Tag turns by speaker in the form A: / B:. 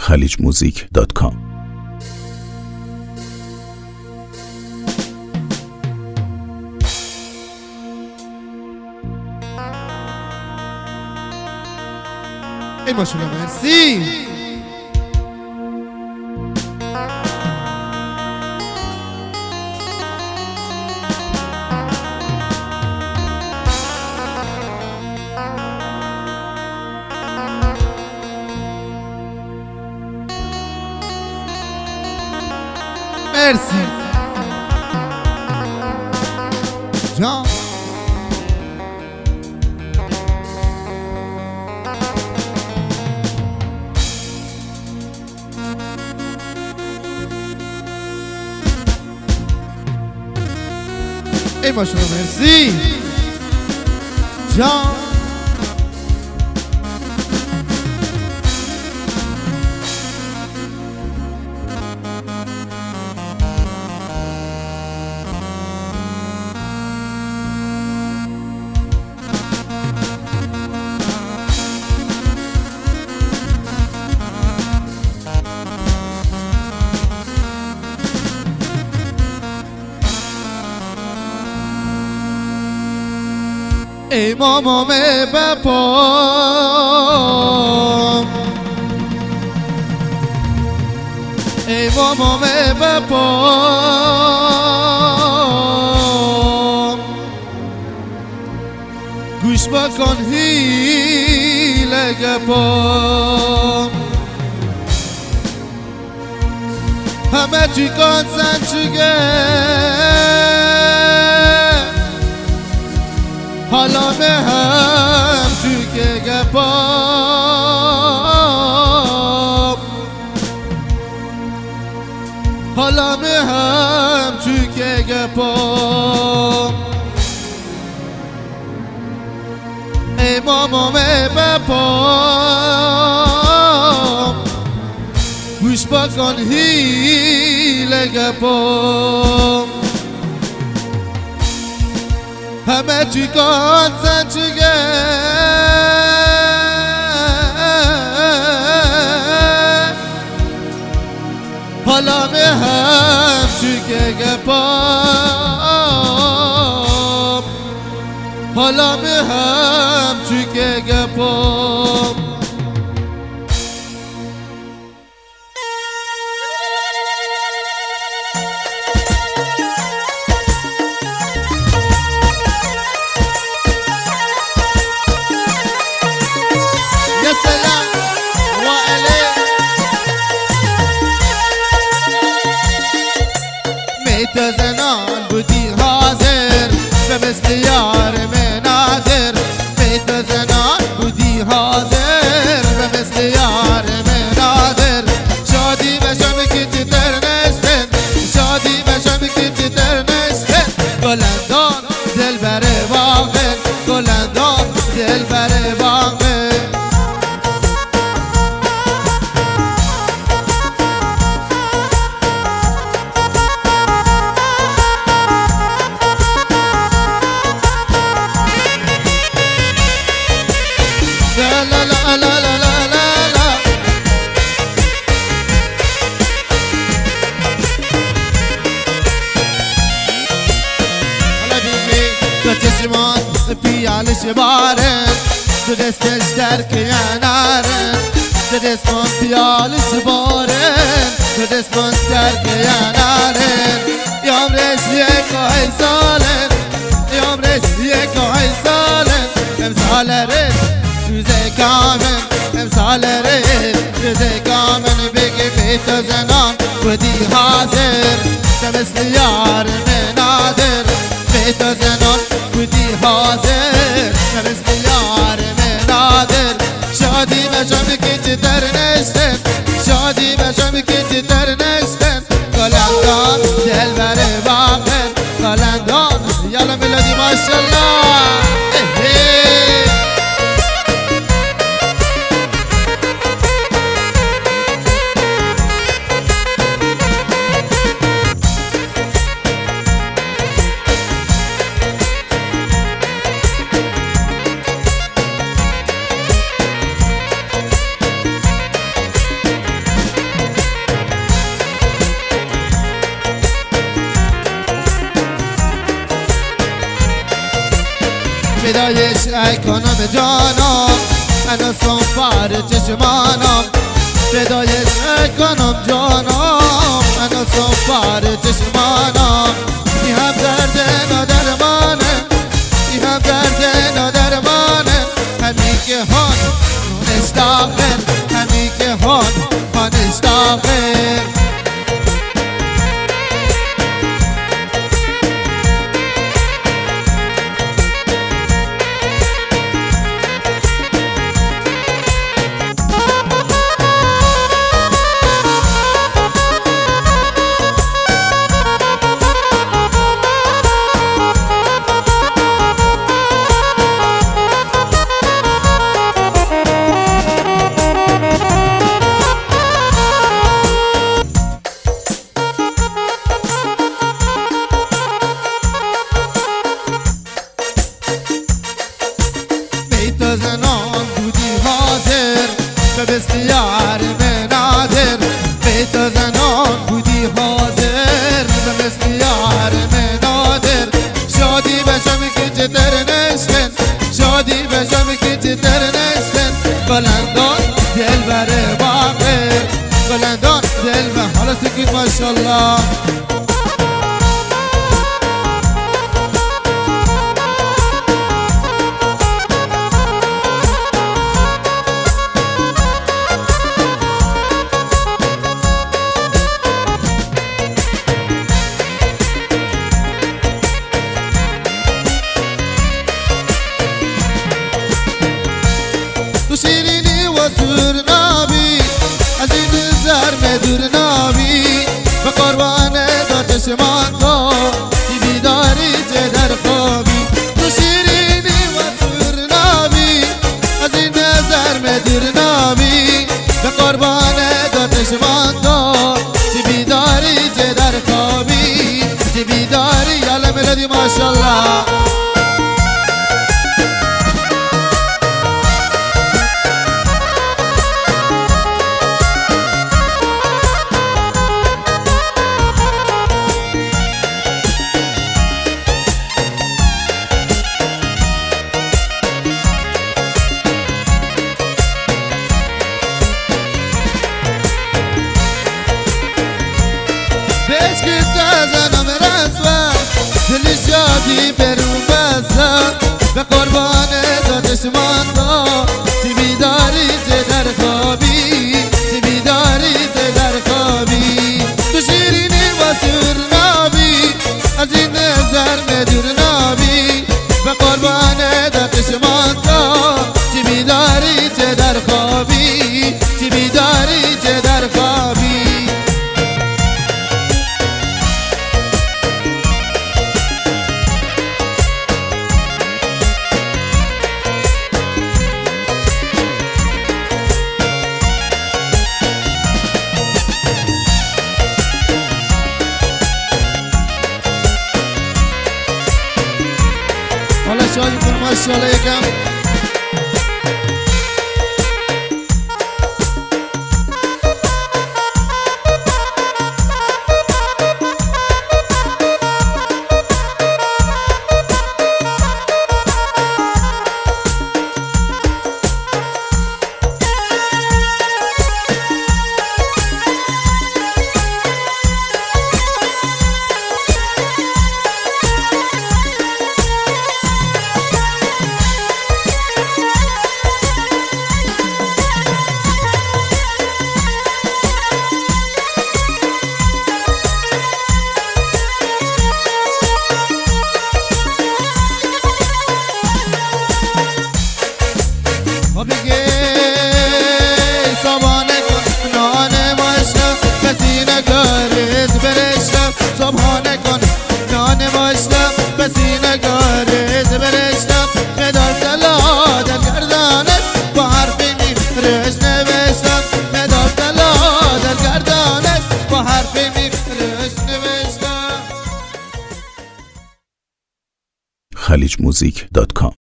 A: www.khalijmusic.com.
B: ای ماشاءالله مرسی. مرسی جان. ای ماشاءالله مرسی جان. ای مامام بپام، ای مامام بپام، گوش بکن هیله گپام، همه چی کن سنچگه حالا به هم چوکه گپام، حالا به هم چوکه گپام. ای مامام بپام، گوش بکن هیله گپام، همه چی کن سنچگه حالا به هم چوکه گپام، حالا به هم چوکه گپام. میت زنان بودی حاضر به مثل یار من نادر، میت زنان بودی حاضر به مثل یار من نادر. شادی بشم که تی در نشتن، شادی بشم که تی در نشتن، گلندان دل بره واقع، گلندان دل بره واقع. چشمان پیالش بارن، تو دستش در کنارن، تو دستمان پیالش بارن، تو دستمان در کنارن. یام رسیه که سالن، یام رسیه که سالن، امسال رس روزه کامن، امسال رس روزه کامن. بگی بیت زنان بودی حاضر به مثل یار من نادر، بیت زنان بودی حاضر به مثل یار من نادر. شادی بشم که تی در نشتن، شادی بشم که تی در نشتن، گلندان دل بره واقع، گلندان. یالا میلادی ماشالله. فدایش ای کنم جانم منو سنبار چشمانم فدایش ای کنم جانم منو سنبار چشمانم این هم درد نادرمانه این هم درد نادرمانه همین که هان استاخر همین که هان استاخر زنان بودی حاضر به بسیار نادر بیت زنان بودی حاضر به بسیار نادر شادی بشم که جدر نشکن شادی بشم که جدر نشکن بلندان دل بره باقر بلندان دل به حالا سکید ماشالله سور نابی از این زرم دور نابی به قربان داد چشمان تو بی بیداری چه در خوابی تو شیرینی و سور نابی از این زرم دور نابی به قربان داد چشمان تو چه بیداری چه در خوابی چه بیداری یالا ملودی ماشالله بهش که زنم رسوه دلی شادی برون بسته به قربان داد چشمان تو چه بیداری چه در خوابی چه بیداری چه در خوابی تو شیرینی و سور نابی از این نظر مدور نابی به قربان داد چشمان تو چه بیداری چه در خوابی چه بیداری چه در خوابی حالا شادی کن ماشاءالله یکم بگه صبحانه کن نان ماشتا کسی نگاریز برشتم صبحانه کن نان ماشتا کسی نگاریز برشتم مدار دلا در گردانه با حرفی میفرش نوشتم مدار دلا در گردانه با حرفی میفرش نوشتم
A: خلیجmusic.com